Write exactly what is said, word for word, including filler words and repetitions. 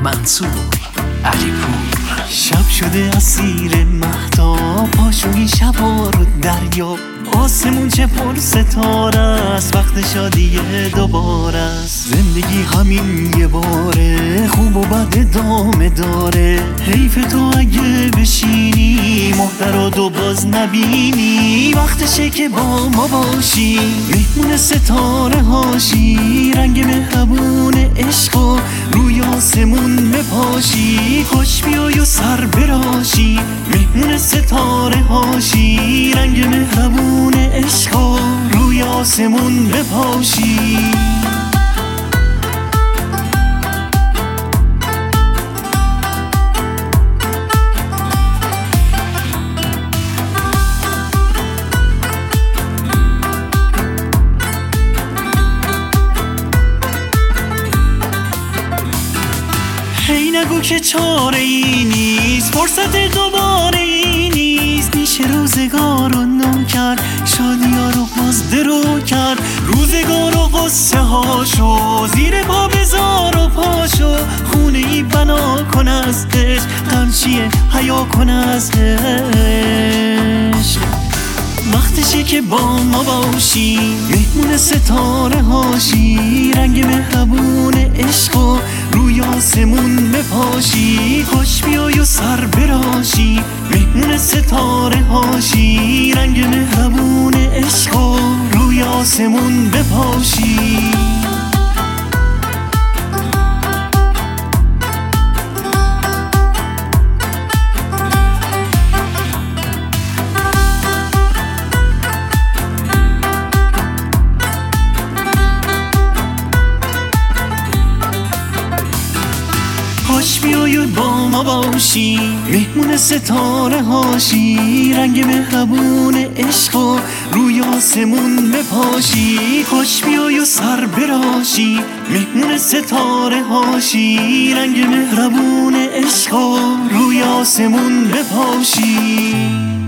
منصور علیپور. شب شده اسیر مهتاب، پاشوی شبا رو دریا، آسمون چه پر ستاره است، وقت شادی دوباره است. زندگی همین یه باره، خوب و بد ادامه داره. حیف تو اگه بشینی مهتر دو باز نبینی، وقتشه که با ما باشی، مهمون ستاره هاشی. رنگ مهربون عشق و روی آسمون بپاشی، خوش بیای و سر براشی، مهمون ستاره هاشی. رنگ مهربون عشق و روی آسمون بپاشی. هی نگو که چاره ای نیست، فرصت دوباره ای نیست. میشه روزگار رو نو کرد، شادی ها رو باز درو کرد. روزگار و غصه هاشو زیر پا بذار و پاشو، خونه ای بنا کن از عشق، غمچیه حیا کن از عشق. وقتشه که با ما باشی، مهمون ستاره هاشی. رنگ مهربون عشق و روی آسمون بپاشی، خوش بیای و سر براشی، مهمون ستاره هاشی. رنگ مهربون عشق و روی آسمون بپاشی. خوش بیای و با ما باشی، مهمون ستاره هاشی. رنگ مهربون عشق و روی آسمون بپاشی، خوش بیای و سر براشی، مهمون ستاره هاشی. رنگ مهربون عشق و روی آسمون بپاشی.